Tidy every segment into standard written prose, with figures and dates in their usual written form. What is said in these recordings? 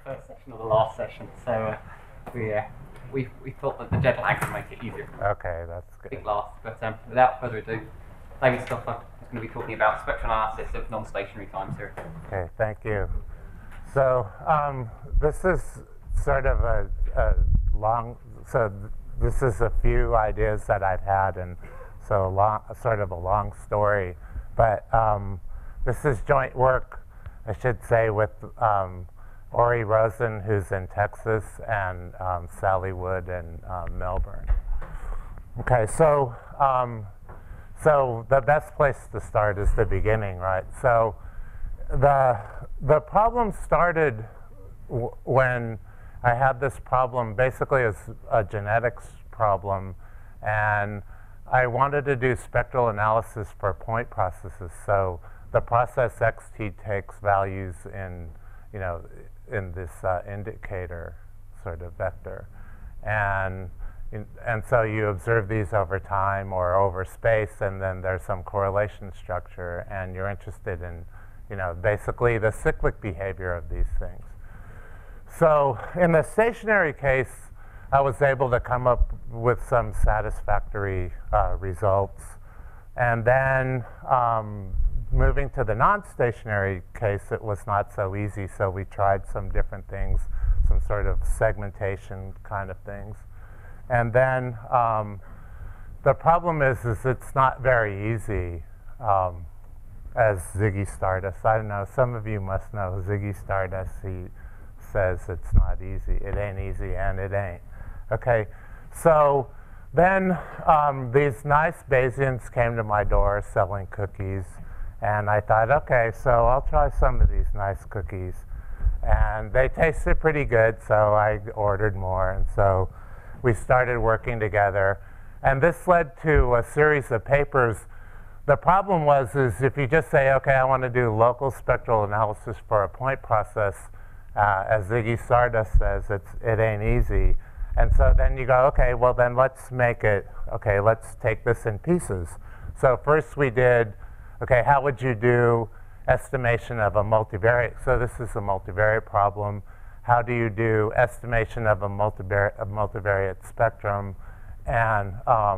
first session of the last session, so we thought that the deadline would make it easier. Okay, that's good. Big last, but without further ado, David Stoffer is going to be talking about spectral analysis of non-stationary time series. Okay, thank you. So this is sort of this is a few ideas that I've had, and so sort of a long story. But this is joint work, I should say, with Ori Rosen, who's in Texas, and Sally Wood in Melbourne. Okay, so the best place to start is the beginning, right? So the problem started when I had this problem, basically as a genetics problem, and I wanted to do spectral analysis for point processes. So the process xt takes values in, in this indicator sort of vector, and so you observe these over time or over space, and then there's some correlation structure, and you're interested in, basically the cyclic behavior of these things. So in the stationary case, I was able to come up with some satisfactory results. And then moving to the non-stationary case, it was not so easy. So we tried some different things, some sort of segmentation kind of things. And then the problem is it's not very easy, as Ziggy Stardust. I don't know, some of you must know Ziggy Stardust. He says it's not easy. It ain't easy, and it ain't. Okay, so then these nice Bayesians came to my door selling cookies, and I thought, okay, so I'll try some of these nice cookies. And they tasted pretty good, so I ordered more, and so we started working together. And this led to a series of papers. The problem is if you just say, okay, I want to do local spectral analysis for a point process, as Ziggy Stardust says, it ain't easy. And so then you go, okay, well then let's make it, okay, let's take this in pieces. So first we did, okay, how would you do estimation of a multivariate? So this is a multivariate problem. How do you do estimation of a multivariate spectrum? And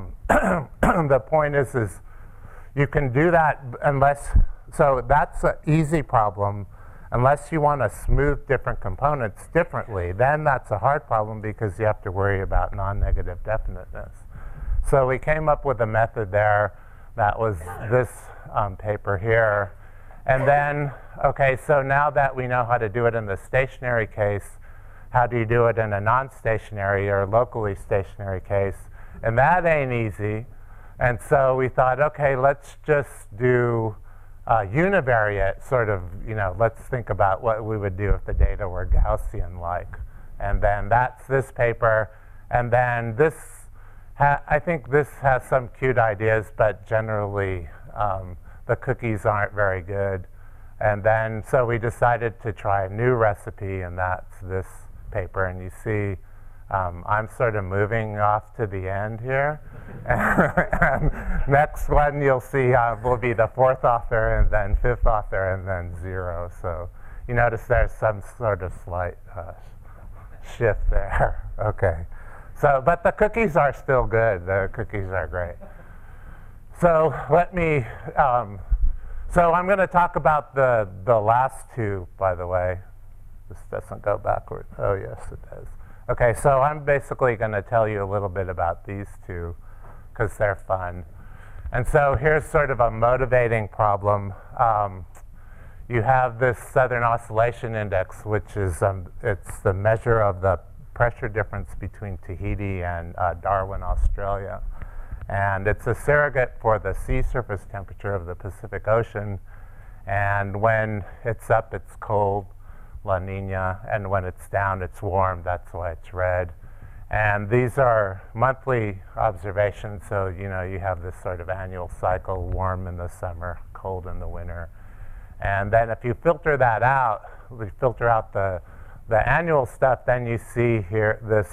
the point is you can do that so that's an easy problem. Unless you want to smooth different components differently, then that's a hard problem because you have to worry about non-negative definiteness. So we came up with a method there. That was this paper here. And then, okay, so now that we know how to do it in the stationary case, how do you do it in a non-stationary or locally stationary case? And that ain't easy. And so we thought, okay, let's just do univariate, sort of, let's think about what we would do if the data were Gaussian-like. And then that's this paper. And then this, I think this has some cute ideas, but generally the cookies aren't very good. And then, so we decided to try a new recipe, and that's this paper. And you see, I'm sort of moving off to the end here. And next one you'll see will be the fourth author, and then fifth author, and then 0. So you notice there's some sort of slight shift there. Okay. So, but the cookies are still good. The cookies are great. So let me, so I'm going to talk about the last two, by the way. This doesn't go backward. Oh, yes, it does. Okay, so I'm basically going to tell you a little bit about these two because they're fun. And so here's sort of a motivating problem. You have this Southern Oscillation Index, which is it's the measure of the pressure difference between Tahiti and Darwin, Australia. And it's a surrogate for the sea surface temperature of the Pacific Ocean. And when it's up, it's cold, La Nina, and when it's down, it's warm. That's why it's red. And these are monthly observations, so you have this sort of annual cycle, warm in the summer, cold in the winter. And then if you filter that out, we filter out the annual stuff, then you see here this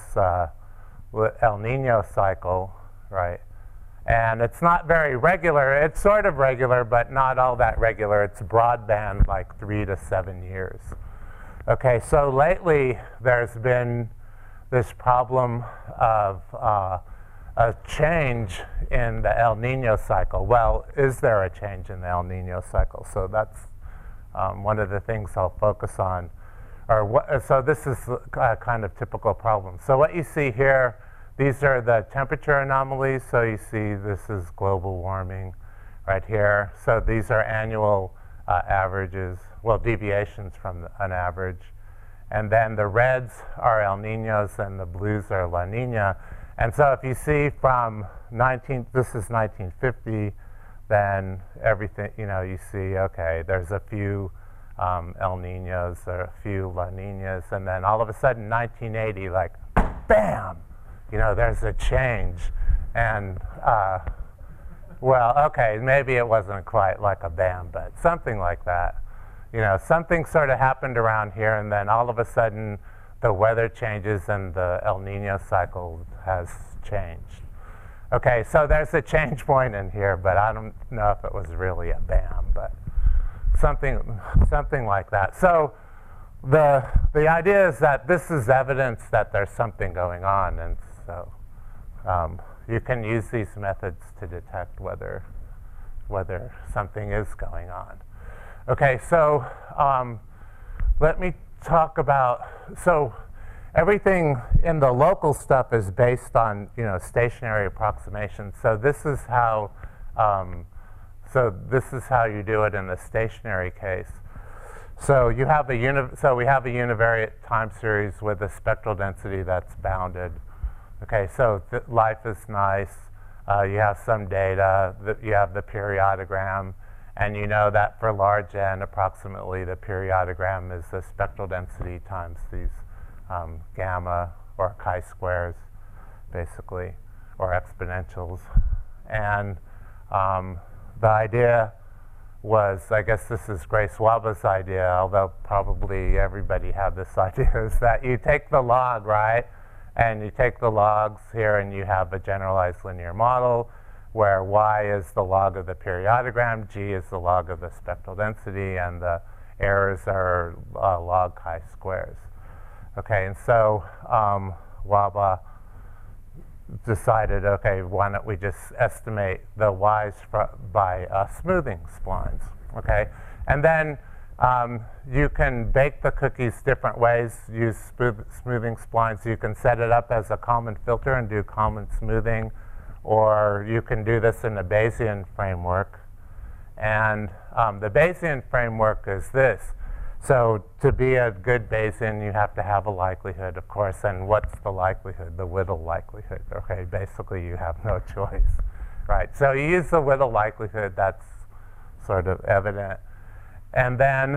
El Nino cycle, right? And it's not very regular. It's sort of regular, but not all that regular. It's broadband, like 3 to 7 years. Okay, so lately there's been this problem of a change in the El Nino cycle. Well, is there a change in the El Nino cycle? So that's one of the things I'll focus on. So this is a kind of typical problem. So what you see here, these are the temperature anomalies. So you see this is global warming right here. So these are annual averages, well, deviations from an average. And then the reds are El Ninos and the blues are La Nina. And so if you see from this is 1950, then everything, you see, okay, there's a few El Ninos, there are a few La Ninas, and then all of a sudden 1980, like, bam, there's a change. And well, okay, maybe it wasn't quite like a bam, but something like that. Something sort of happened around here, and then all of a sudden the weather changes and the El Nino cycle has changed. Okay, so there's a change point in here, but I don't know if it was really a bam, but something like that. So the idea is that this is evidence that there's something going on, and so you can use these methods to detect whether something is going on. Okay, so let me talk about, so everything in the local stuff is based on stationary approximations. So this is how you do it in the stationary case. So you have we have a univariate time series with a spectral density that's bounded. Okay, so life is nice. You have some data. You have the periodogram. And you know that for large n, approximately the periodogram is the spectral density times these gamma or chi-squares, basically, or exponentials. And the idea was, I guess this is Grace Waba's idea, although probably everybody had this idea, is that you take the log, right? And you take the logs here and you have a generalized linear model where y is the log of the periodogram, g is the log of the spectral density, and the errors are log chi-squares. Okay, and so Waba decided, okay, why don't we just estimate the y's by smoothing splines, okay? And then you can bake the cookies different ways, use smoothing splines. You can set it up as a common filter and do common smoothing, or you can do this in the Bayesian framework. And the Bayesian framework is this. So to be a good Bayesian, you have to have a likelihood, of course. And what's the likelihood? The Whittle likelihood. Okay, basically you have no choice, right? So you use the Whittle likelihood. That's sort of evident. And then,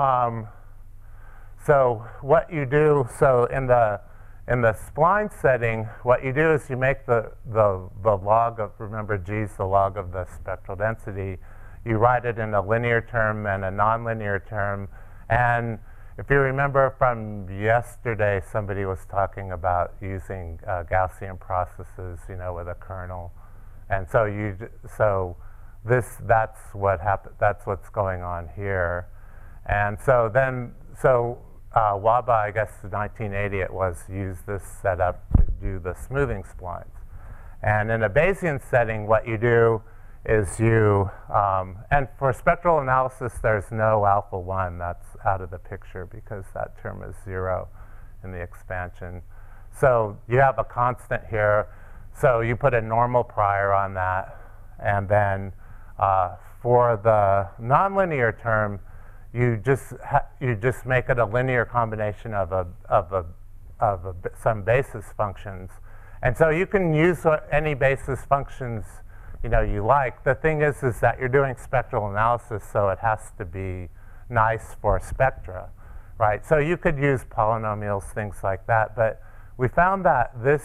so what you do, so in the spline setting, what you do is you make the log of, remember g is the log of the spectral density. You write it in a linear term and a nonlinear term. And if you remember from yesterday, somebody was talking about using Gaussian processes, with a kernel. And so that's what happened. That's what's going on here. And so then, Waba, I guess 1980 it was, used this setup to do the smoothing splines. And in a Bayesian setting, what you do is and for spectral analysis, there's no alpha 1. That's out of the picture because that term is 0 in the expansion. So you have a constant here. So you put a normal prior on that. And then for the nonlinear term, you just make it a linear combination of some basis functions. And so you can use any basis functions you like. The thing is that you're doing spectral analysis, so it has to be nice for spectra, right? So you could use polynomials, things like that. But we found that this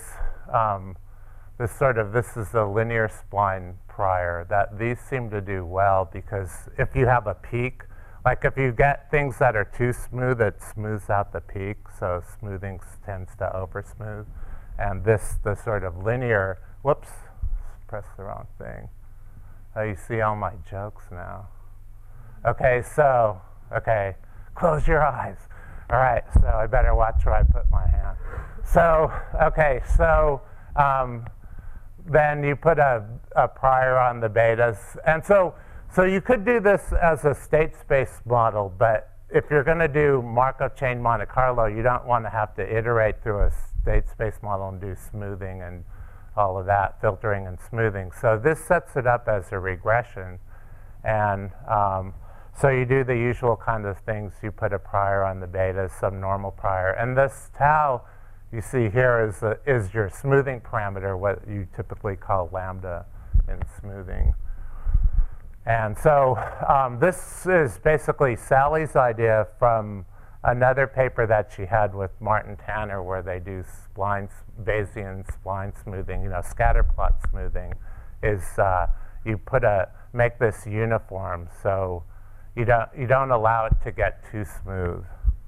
is a linear spline prior, that these seem to do well because if you have a peak, like if you get things that are too smooth, it smooths out the peak. So smoothing tends to oversmooth. And the sort of linear, whoops, press the wrong thing. Oh, you see all my jokes now. Okay, close your eyes. All right, so I better watch where I put my hand. So, okay, so then you put a prior on the betas. And so you could do this as a state space model, but if you're going to do Markov chain Monte Carlo, you don't want to have to iterate through a state space model and do smoothing and all of that, filtering and smoothing. So this sets it up as a regression. And so you do the usual kind of things. You put a prior on the beta, some normal prior. And this tau you see here is your smoothing parameter, what you typically call lambda in smoothing. And so this is basically Sally's idea from another paper that she had with Martin Tanner, where they do Bayesian spline smoothing, scatter plot smoothing, is you make this uniform, so you don't allow it to get too smooth.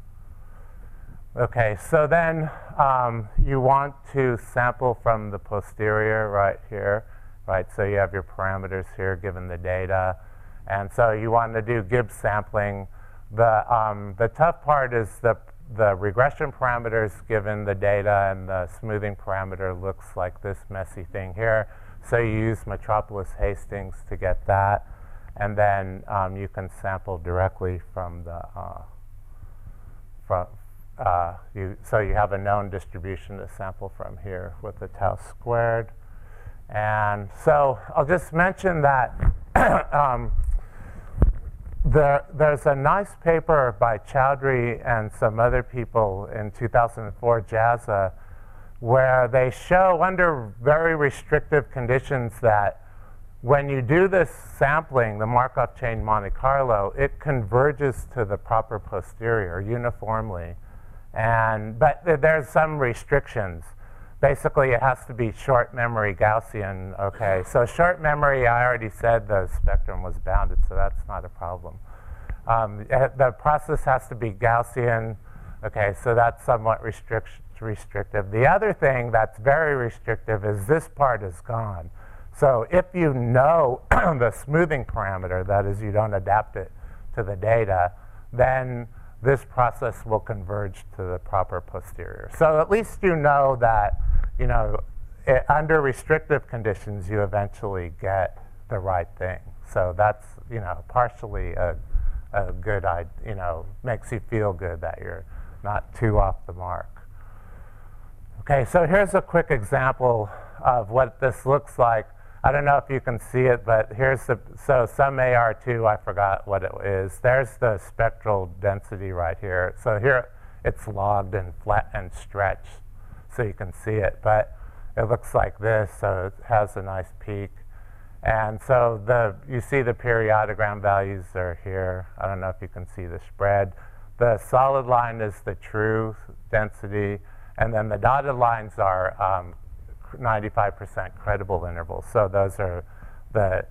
Okay, so then you want to sample from the posterior right here, right? So you have your parameters here given the data. And so you want to do Gibbs sampling. The tough part is the regression parameters given the data, and the smoothing parameter looks like this messy thing here. So you use Metropolis Hastings to get that. And then you can sample directly from the, so you have a known distribution to sample from here with the tau squared. And so I'll just mention that there's a nice paper by Chowdhury and some other people in 2004, JASA, where they show under very restrictive conditions that when you do this sampling, the Markov chain Monte Carlo, it converges to the proper posterior uniformly. But there's some restrictions. Basically, it has to be short memory Gaussian. Okay, so short memory, I already said the spectrum was bounded, so that's not a problem. The process has to be Gaussian. Okay, so that's somewhat restrictive. The other thing that's very restrictive is this part is gone. So if you know the smoothing parameter, that is, you don't adapt it to the data, then this process will converge to the proper posterior. So at least you know that, under restrictive conditions, you eventually get the right thing. So that's, partially a good idea, makes you feel good that you're not too off the mark. Okay, so here's a quick example of what this looks like. I don't know if you can see it, but here's so some AR2, I forgot what it is. There's the spectral density right here. So here it's logged and flat and stretched, so you can see it. But it looks like this, so it has a nice peak. And so you see the periodogram values are here. I don't know if you can see the spread. The solid line is the true density, and then the dotted lines are 95% credible intervals. So those are the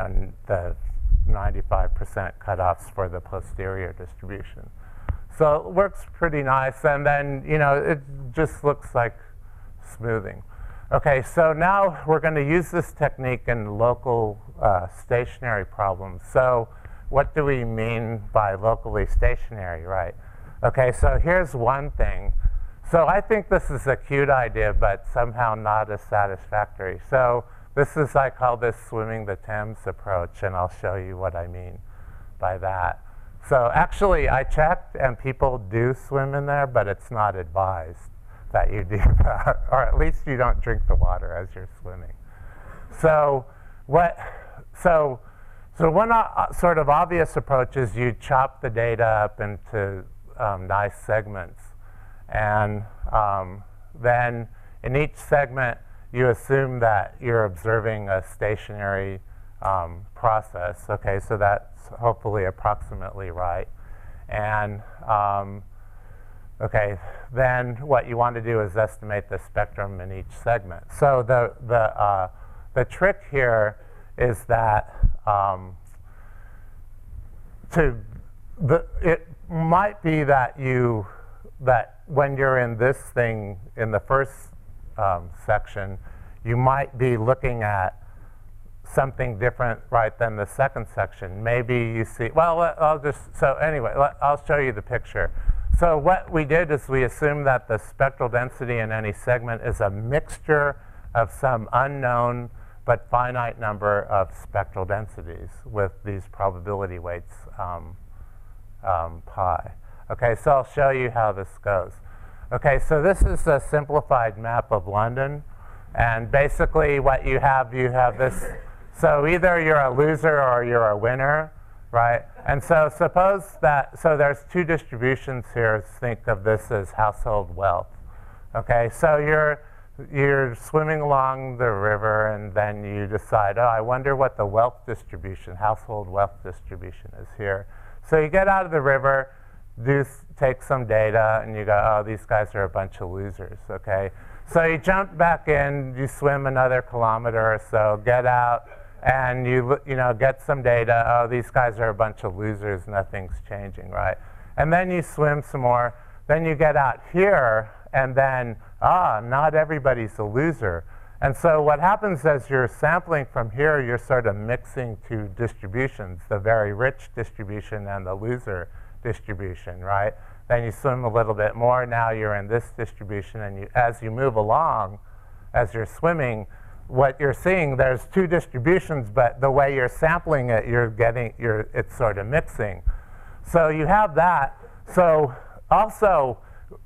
95% cutoffs for the posterior distribution. So it works pretty nice, and then it just looks like smoothing. Okay, so now we're going to use this technique in local stationary problems. So what do we mean by locally stationary, right? Okay, so here's one thing. So I think this is a cute idea, but somehow not as satisfactory. So I call this swimming the Thames approach, and I'll show you what I mean by that. So actually, I checked, and people do swim in there, but it's not advised that you do that, or at least you don't drink the water as you're swimming. So one sort of obvious approach is you chop the data up into nice segments. And then in each segment, you assume that you're observing a stationary process. Okay, so that's hopefully approximately right. And okay, then what you want to do is estimate the spectrum in each segment. So the trick here is that it might be that when you're in this thing in the first section, you might be looking at something different, right, than the second section. Maybe you see, well, I'll show you the picture. So what we did is we assumed that the spectral density in any segment is a mixture of some unknown but finite number of spectral densities with these probability weights pi. Okay, so I'll show you how this goes. Okay, so this is a simplified map of London. And basically what you have this. So either you're a loser or you're a winner, right? And so suppose that, so there's two distributions here. Think of this as household wealth. Okay, so you're swimming along the river, and then you decide, oh, I wonder what the wealth distribution, household wealth distribution is here. So you get out of the river, take some data, and you go, oh, these guys are a bunch of losers, okay? So you jump back in, you swim another kilometer or so, get out, and you get some data. Oh, these guys are a bunch of losers, nothing's changing, right? And then you swim some more. Then you get out here, and then, not everybody's a loser. And so what happens as you're sampling from here, you're sort of mixing two distributions, the very rich distribution and the loser distribution, right? Then you swim a little bit more. Now you're in this distribution, and as you move along, as you're swimming, what you're seeing, there's two distributions, but the way you're sampling it, it's sort of mixing. So you have that. So also,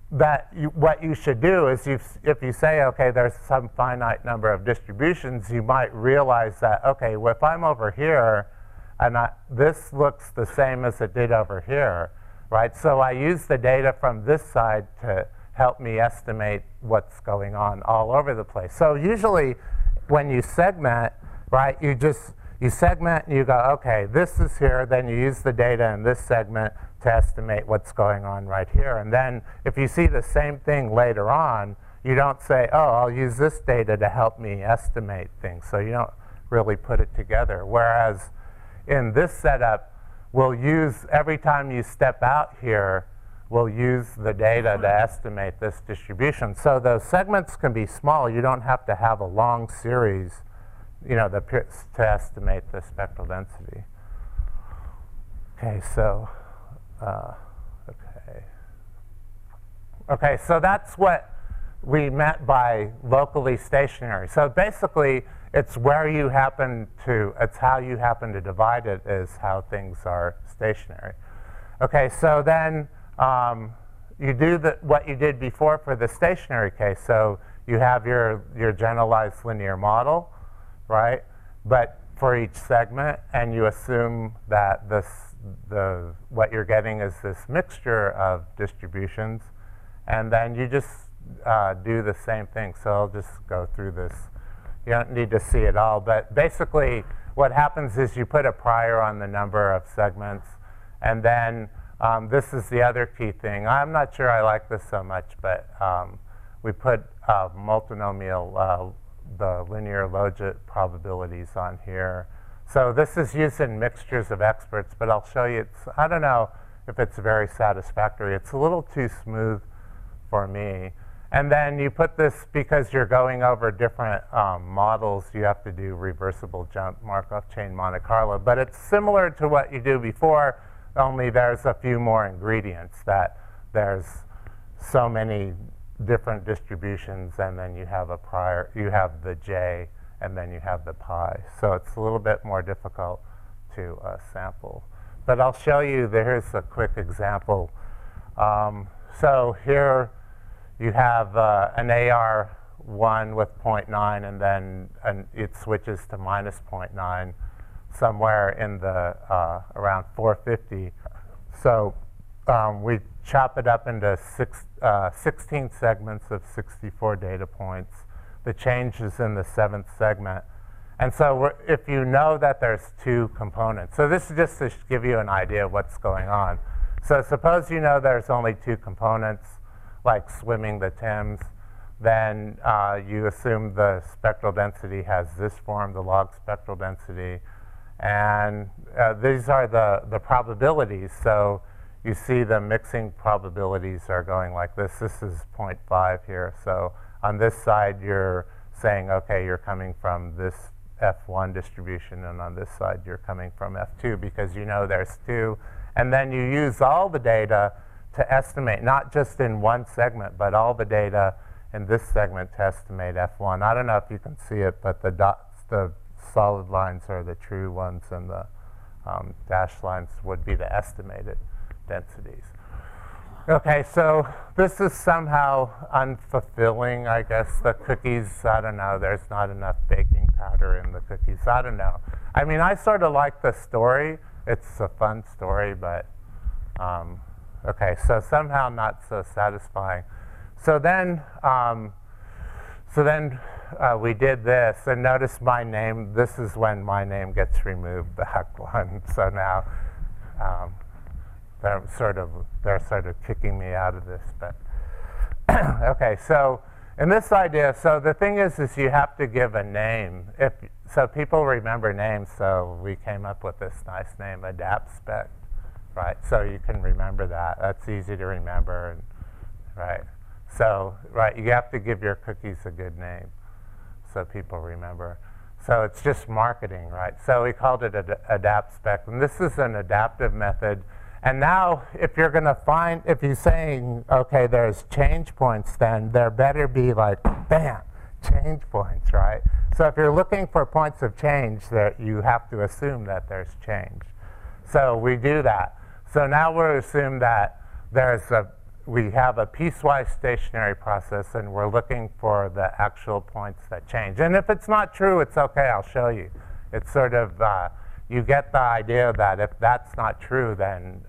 what you should do is if you say, okay, there's some finite number of distributions, you might realize that, okay, well, if I'm over here, and this looks the same as it did over here, right? So I use the data from this side to help me estimate what's going on all over the place. So usually when you segment, right, you segment and you go, okay, this is here, then you use the data in this segment to estimate what's going on right here. And then if you see the same thing later on, you don't say, oh, I'll use this data to help me estimate things. So you don't really put it together. Whereas in this setup, we'll use, every time you step out here, we'll use the data to estimate this distribution. So those segments can be small. You don't have to have a long series, to estimate the spectral density. Okay, so, okay, so that's what we meant by locally stationary. So basically, it's how you happen to divide it is how things are stationary. Okay, so then you do what you did before for the stationary case. So you have your generalized linear model, right? But for each segment, and you assume that what you're getting is this mixture of distributions, and then you just do the same thing. So I'll just go through this. You don't need to see it all, but basically what happens is you put a prior on the number of segments, and then this is the other key thing. I'm not sure I like this so much, but we put multinomial, the linear logit probabilities on here. So this is used in mixtures of experts, but I'll show you. I don't know if it's very satisfactory. It's a little too smooth for me. And then you put this, because you're going over different models, you have to do reversible jump Markov chain Monte Carlo. But it's similar to what you do before, only there's a few more ingredients, that there's so many different distributions, and then you have you have the J, and then you have the pi. So it's a little bit more difficult to sample. But I'll show you, here's a quick example. So here you have an AR1 with 0.9, and then it switches to minus 0.9 somewhere in the around 450. So we chop it up into 16 segments of 64 data points. The change is in the 7th segment. And so if you know that there's two components, so this is just to give you an idea of what's going on. So suppose you know there's only two components, like swimming the Thames, then you assume the spectral density has this form, the log spectral density. And these are the probabilities. So you see the mixing probabilities are going like this. This is 0.5 here. So on this side, you're saying, OK, you're coming from this F1 distribution, and on this side, you're coming from F2, because you know there's two. And then you use all the data to estimate, not just in one segment, but all the data in this segment to estimate F1. I don't know if you can see it, but the dots, the solid lines are the true ones, and the dashed lines would be the estimated densities. Okay, so this is somehow unfulfilling, I guess. The cookies, I don't know, there's not enough baking powder in the cookies. I don't know. I mean, I sort of like the story. It's a fun story, but okay, so somehow not so satisfying. So then we did this, and notice my name. This is when my name gets removed, the heck one. So now they're sort of kicking me out of this. But okay, so in this idea, so the thing is you have to give a name. So people remember names, so we came up with this nice name, AdaptSpect, right? So you can remember that. That's easy to remember, and, right? So, right, you have to give your cookies a good name so people remember. So it's just marketing, right? So we called it AdaptSpect, and this is an adaptive method. And now, if you're going to find, if you're saying, okay, there's change points, then there better be like, bam, change points, right? So if you're looking for points of change, that you have to assume that there's change. So we do that. So now we'll assume that we have a piecewise stationary process, and we're looking for the actual points that change. And if it's not true, it's okay, I'll show you. It's sort of, you get the idea that if that's not true, then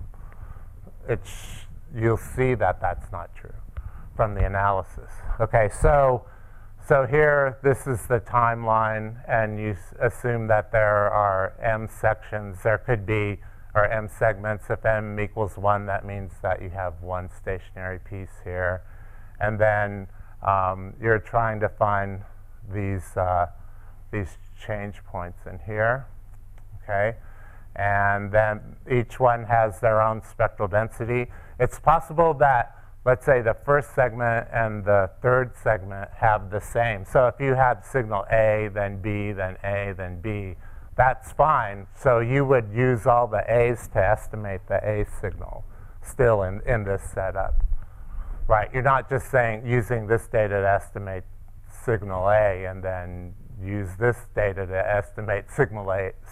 you'll see that that's not true from the analysis. Okay, so here, this is the timeline, and you assume that there are m sections. There could be, or m segments. If m equals 1, that means that you have one stationary piece here. And then you're trying to find these change points in here. Okay, and then each one has their own spectral density. It's possible that, let's say, the first segment and the third segment have the same. So if you had signal A, then B, then A, then B, that's fine. So you would use all the A's to estimate the A signal still in this setup. Right, you're not just saying using this data to estimate signal A and then use this data to estimate signal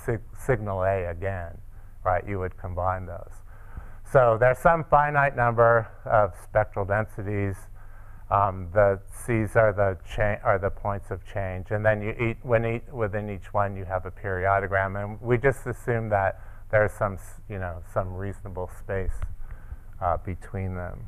A again, right? You would combine those. So there's some finite number of spectral densities. The C's are the points of change, and then within each one you have a periodogram, and we just assume that there's some reasonable space between them.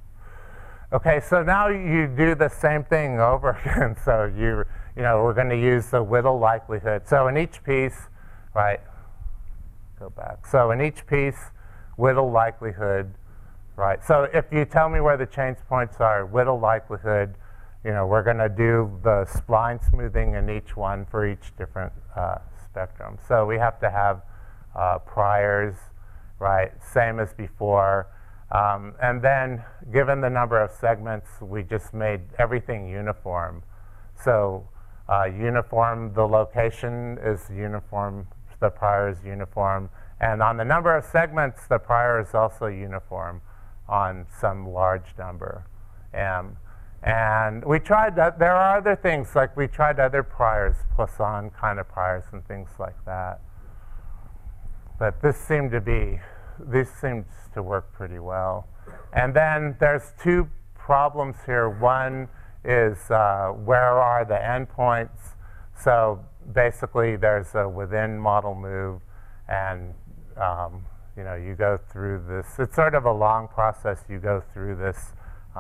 Okay, so now you do the same thing over again. So we're going to use the Whittle likelihood. So in each piece, right? Go back. So in each piece, Whittle likelihood, right? So if you tell me where the change points are, Whittle likelihood, we're going to do the spline smoothing in each one for each different spectrum. So we have to have priors, right? Same as before. And then, given the number of segments, we just made everything uniform. So uniform, the location is uniform, the prior is uniform. And on the number of segments, the prior is also uniform on some large number. And we tried that. There are other things, like we tried other priors, Poisson kind of priors and things like that. But this seems to work pretty well. And then there's two problems here. One is where are the endpoints? So basically, there's a within model move, and you go through this. It's sort of a long process. You go through this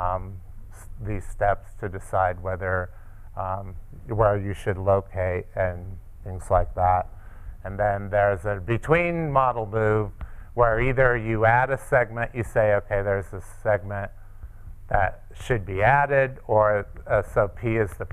these steps to decide whether where you should locate and things like that. And then there's a between model move, where either you add a segment, you say, okay, there's a segment that should be added, or so P is the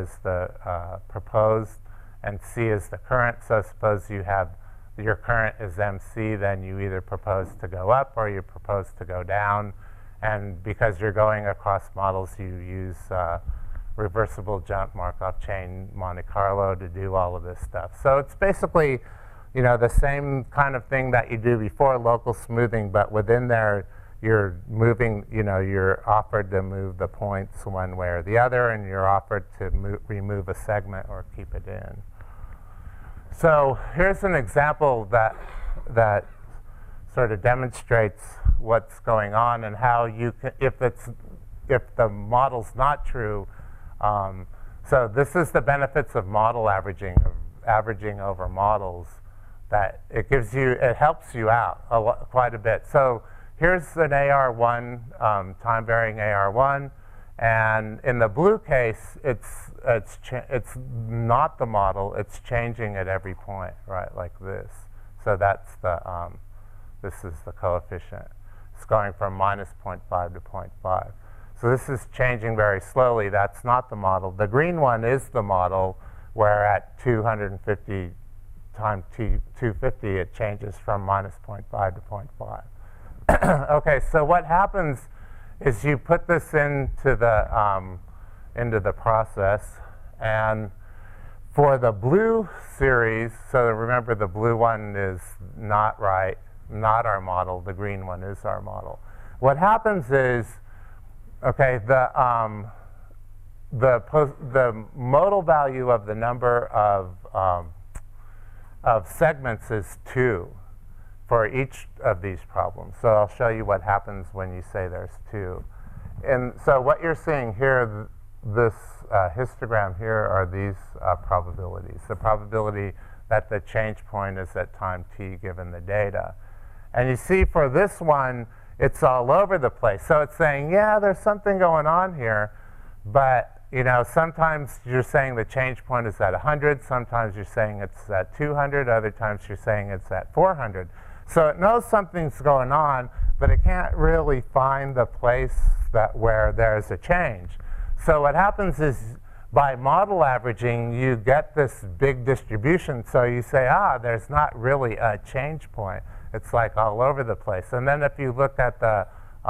proposed, and C is the current. So suppose you have your current is MC, then you either propose to go up or you propose to go down. And because you're going across models, you use reversible jump Markov chain Monte Carlo to do all of this stuff. So it's basically the same kind of thing that you do before local smoothing, but within there you're moving, you're offered to move the points one way or the other, and you're offered to remove a segment or keep it in. So here's an example that sort of demonstrates what's going on and how you can, if the model's not true. So this is the benefits of model averaging, of averaging over models. That it helps you out quite a bit. So here's an AR1, time-varying AR1, and in the blue case, it's not the model. It's changing at every point, right, like this. So that's this is the coefficient. It's going from minus 0.5 to 0.5. So this is changing very slowly. That's not the model. The green one is the model, where at 250 times T250, it changes from minus 0.5 to 0.5. Okay, so what happens is you put this into the process, and for the blue series, so remember the blue one is not right, not our model. The green one is our model. What happens is, okay, the modal value of the number of segments is 2 for each of these problems. So I'll show you what happens when you say there's 2. And so what you're seeing here, this histogram here, are these probabilities. The probability that the change point is at time t given the data. And you see for this one, it's all over the place. So it's saying, yeah, there's something going on here, but sometimes you're saying the change point is at 100, sometimes you're saying it's at 200, other times you're saying it's at 400. So it knows something's going on, but it can't really find the place where there's a change. So what happens is, by model averaging, you get this big distribution. So you say, there's not really a change point. It's like all over the place. And then if you look at the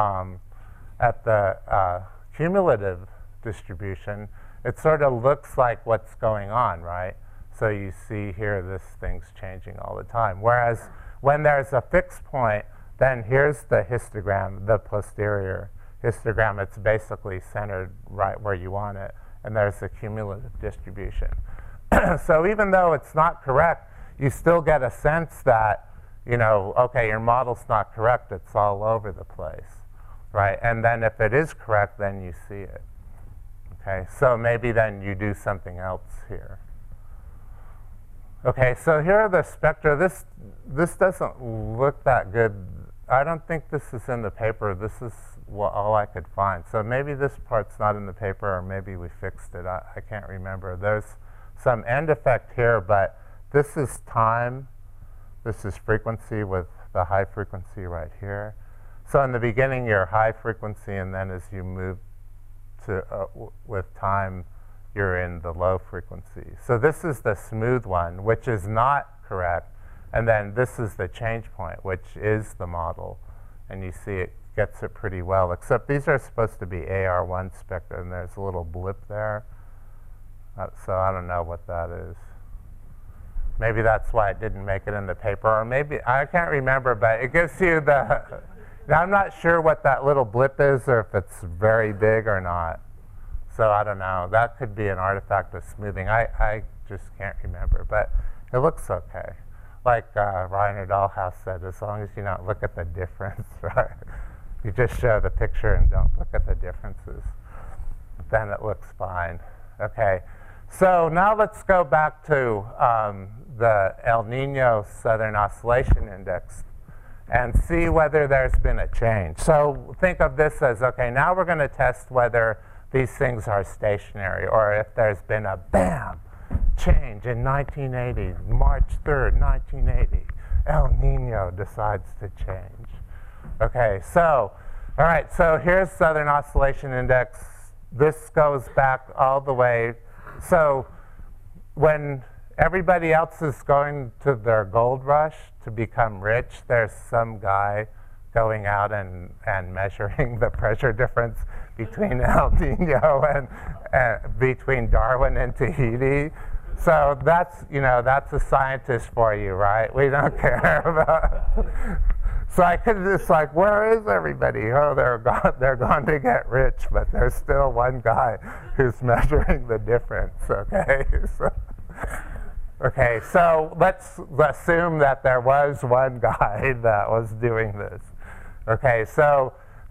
cumulative distribution, it sort of looks like what's going on, right? So you see here, this thing's changing all the time. Whereas when there's a fixed point, then here's the histogram, the posterior histogram. It's basically centered right where you want it, and there's a cumulative distribution. So even though it's not correct, you still get a sense that, okay, your model's not correct. It's all over the place, right? And then if it is correct, then you see it. Okay, so maybe then you do something else here. Okay, so here are the spectra. This doesn't look that good. I don't think this is in the paper. This is all I could find. So maybe this part's not in the paper, or maybe we fixed it. I can't remember. There's some end effect here, but this is time. This is frequency with the high frequency right here. So in the beginning, you're high frequency, and then as you move with time, you're in the low frequency. So this is the smooth one, which is not correct. And then this is the change point, which is the model. And you see it gets it pretty well, except these are supposed to be AR1 spectra, and there's a little blip there. So I don't know what that is. Maybe that's why it didn't make it in the paper, or maybe, I can't remember, but it gives you the, now I'm not sure what that little blip is, or if it's very big or not. So I don't know. That could be an artifact of smoothing. I just can't remember, but it looks okay. Like Reiner Dahlhaus said, as long as you don't look at the difference, right? You just show the picture and don't look at the differences, then it looks fine. Okay, so now let's go back to the El Nino Southern Oscillation Index and see whether there's been a change. So think of this as, okay, now we're going to test whether these things are stationary, or if there's been a bam change in 1980, March 3rd, 1980, El Nino decides to change. Okay, so, all right, so here's Southern Oscillation Index. This goes back all the way. So when everybody else is going to their gold rush to become rich, there's some guy going out and measuring the pressure difference between El Nino and between Darwin and Tahiti. So that's, that's a scientist for you, right? We don't care about. So I could just like, where is everybody? Oh, they're gone to get rich, but there's still one guy who's measuring the difference, okay? So let's assume that there was one guy that was doing this. Okay, so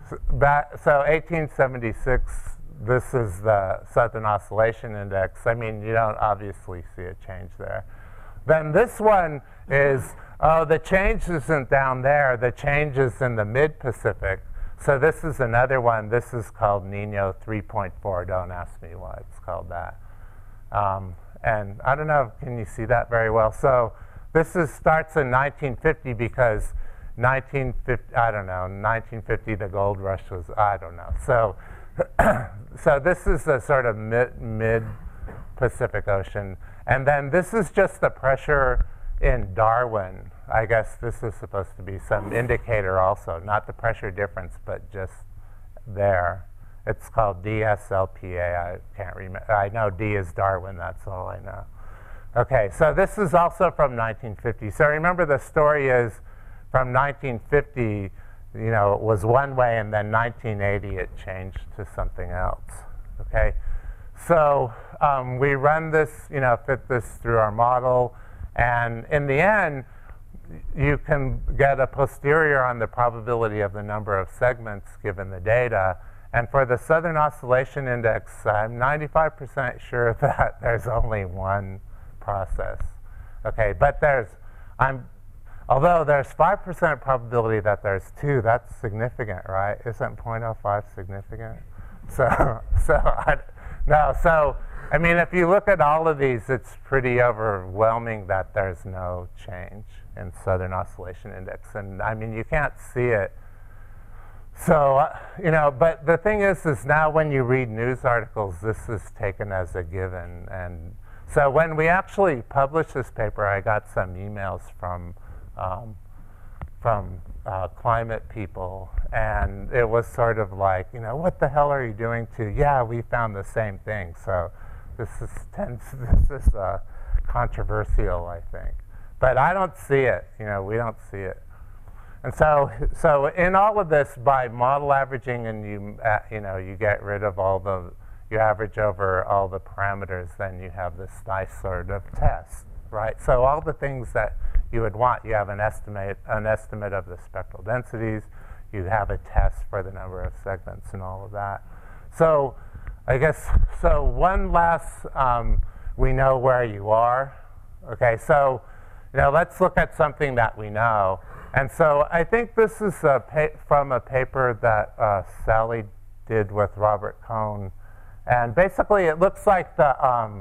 1876, this is the Southern Oscillation Index. I mean, you don't obviously see a change there. Then this one is, oh, the change isn't down there. The change is in the mid-Pacific. So this is another one. This is called Nino 3.4. Don't ask me why it's called that. And I don't know, can you see that very well? So this starts in 1950 because 1950, the gold rush was, I don't know. So, so this is the sort of mid-Pacific Ocean. And then this is just the pressure in Darwin. I guess this is supposed to be some indicator also, not the pressure difference, but just there. It's called DSLPA. I can't remember. I know D is Darwin. That's all I know. Okay, so this is also from 1950. So remember, the story is from 1950, you know, it was one way, and then 1980 it changed to something else. Okay, so we run this, you know, fit this through our model, and in the end, you can get a posterior on the probability of the number of segments given the data. And for the Southern Oscillation Index, I'm 95% sure that there's only one process. Okay, but although there's 5% probability that there's two, that's significant, right? Isn't 0.05 significant? So I mean, if you look at all of these, it's pretty overwhelming that there's no change in Southern Oscillation Index. And I mean, you can't see it. So, you know, but the thing is now when you read news articles, this is taken as a given. And so when we actually published this paper, I got some emails from climate people, and it was sort of like, you know, what the hell are you doing to? Yeah, we found the same thing. So this is controversial, I think. But I don't see it. You know, we don't see it. And so in all of this, by model averaging, and you get rid of you average over all the parameters, then you have this nice sort of test, right? So all the things that you would want, you have an estimate of the spectral densities, you have a test for the number of segments and all of that. So I guess, so one last, we know where you are. Okay, so you know, let's look at something that we know. And so I think this is from a paper that Sally did with Robert Cohn. And basically, it looks like the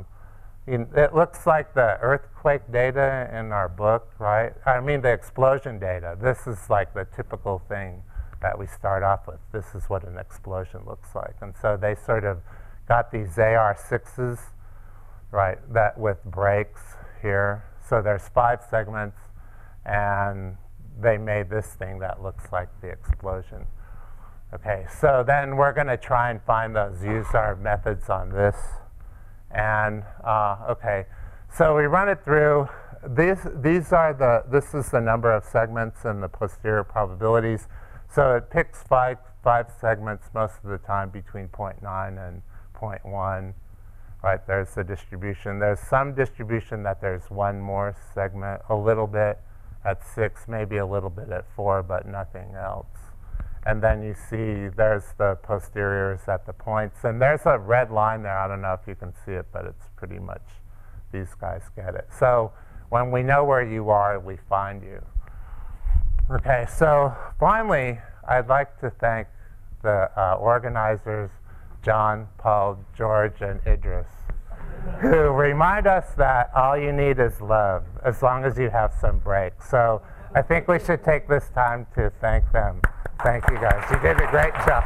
earthquake data in our book, right? I mean, the explosion data. This is like the typical thing that we start off with. This is what an explosion looks like. And so they sort of got these AR6s, right, that with breaks here. So there's 5 segments, and they made this thing that looks like the explosion. Okay, so then we're going to try and find those, use our methods on this. And okay, so we run it through. This is the number of segments and the posterior probabilities. So it picks five segments most of the time between 0.9 and 0.1. Right, there's the distribution. There's some distribution that there's one more segment, a little bit at 6, maybe a little bit at 4, but nothing else. And then you see there's the posteriors at the points. And there's a red line there. I don't know if you can see it, but it's pretty much, these guys get it. So when we know where you are, we find you. Okay, so finally, I'd like to thank the organizers, John, Paul, George, and Idris, who remind us that all you need is love, as long as you have some breaks. So I think we should take this time to thank them. Thank you, guys. You did a great job.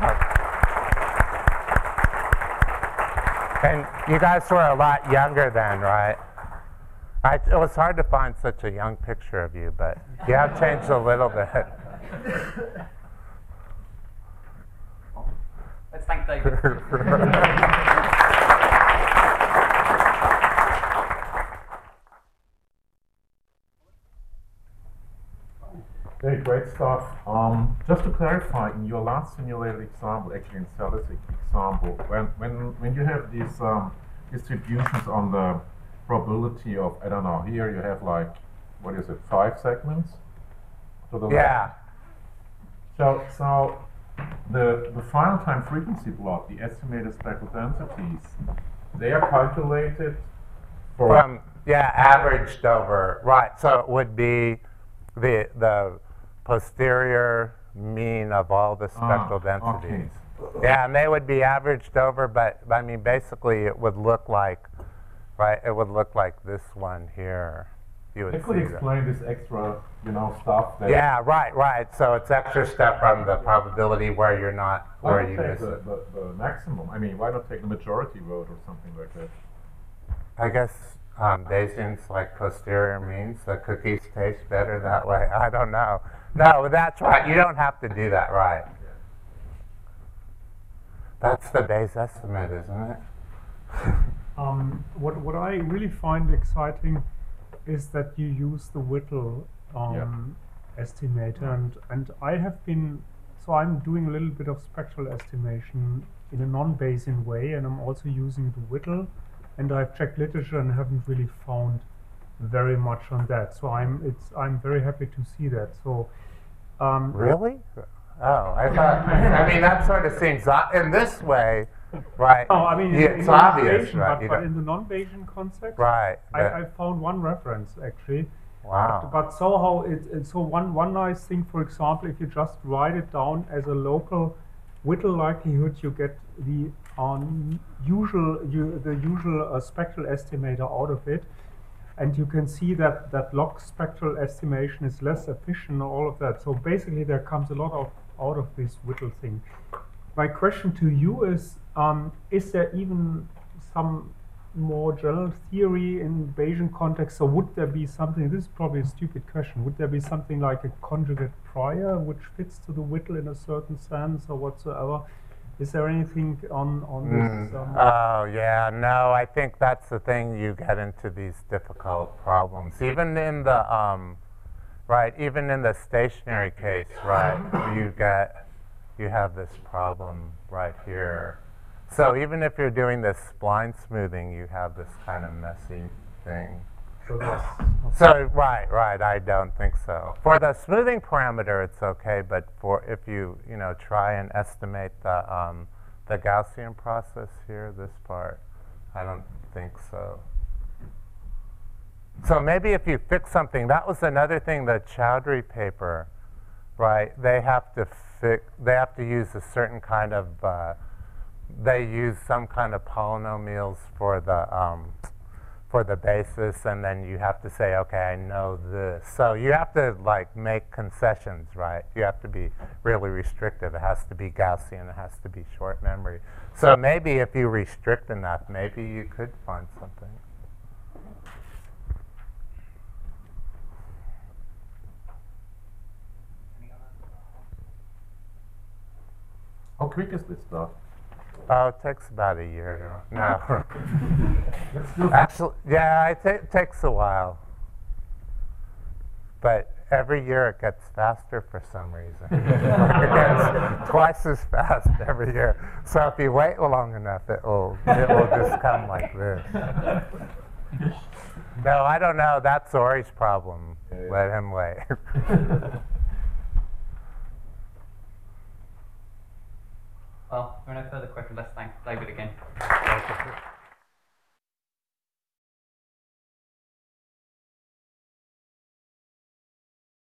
And you guys were a lot younger then, right? It was hard to find such a young picture of you, but you have changed a little bit. Let's thank David. Hey, great stuff. stuff. Just to clarify, in your last simulated example, actually in Sally's example, when you have these distributions on the probability of, I don't know, here you have like, what is it, 5 segments to the Yeah. left. So the final time frequency plot, the estimated spectral densities, they are calculated for averaged over, right. So it would be the posterior mean of all the spectral densities. Okay. Yeah, and they would be averaged over, but I mean, basically it would look like, right, it would look like this one here. You would I could see explain this extra, stuff. That yeah, right. So it's extra step from the probability where you're not, why where not you take miss it. the maximum? I mean, why not take the majority vote or something like that? I guess Bayesian's like posterior means the cookies taste better that way. I don't know. No, that's right. You don't have to do that, right? That's the Bayes estimate, isn't it? What I really find exciting is that you use the Whittle estimator, and I have been, so I'm doing a little bit of spectral estimation in a non-Bayesian way, and I'm also using the Whittle, and I've checked literature and haven't really found very much on that. So I'm very happy to see that. So really? Oh, I thought. I mean, that sort of seems in this way, right? Oh, I mean, it's obvious, Bayesian, right? but in the non-Bayesian context, Right. I found one reference actually. Wow. But somehow so one nice thing, for example, if you just write it down as a local Whittle likelihood, you get the usual spectral estimator out of it, and you can see that log spectral estimation is less efficient, all of that. So basically, there comes a lot out of this Whittle thing. My question to you is there even some more general theory in Bayesian context? So would there be something, this is probably a stupid question, would there be something like a conjugate prior which fits to the Whittle in a certain sense or whatsoever? Is there anything on this? Oh, yeah, no, I think that's the thing, you get into these difficult problems. Even in the, even in the stationary case, right, you have this problem right here. So even if you're doing this spline smoothing, you have this kind of messy thing. So right, I don't think so. For the smoothing parameter, it's okay, but for if you try and estimate the Gaussian process here, this part, I don't think so. So maybe if you fix something, that was another thing, the Chowdhury paper, right? They have to use a certain kind of they use some kind of polynomials for the basis, and then you have to say, okay, I know this. So you have to make concessions, right? You have to be really restrictive. It has to be Gaussian. It has to be short memory. So maybe if you restrict enough, maybe you could find something. How quick is this stuff? Oh, it takes about a year. No. Actually, yeah, it takes a while. But every year it gets faster for some reason. It gets twice as fast every year. So if you wait long enough, it will just come like this. No, I don't know. That's Ori's problem. Yeah. Let him wait. Well, if there are no further questions, let's thank David again.